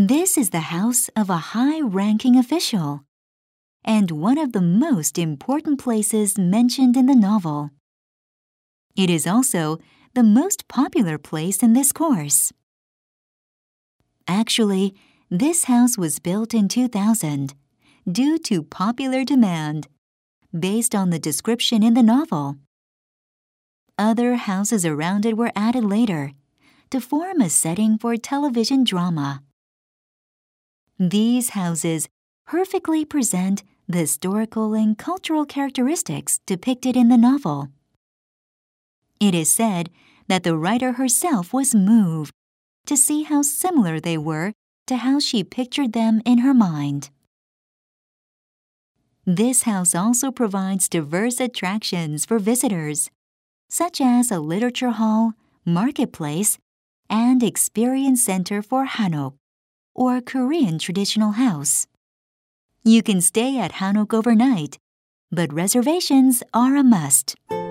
This is the house of a high-ranking official, and one of the most important places mentioned in the novel. It is also the most popular place in this course. Actually, this house was built in 2000 due to popular demand, based on the description in the novel. Other houses around it were added later to form a setting for television drama. These houses perfectly present the historical and cultural characteristics depicted in the novel. It is said that the writer herself was moved to see how similar they were to how she pictured them in her mind. This house also provides diverse attractions for visitors, such as a literature hall, marketplace, and experience center for Hanok, or Korean traditional house. You can stay at Hanok overnight, but reservations are a must.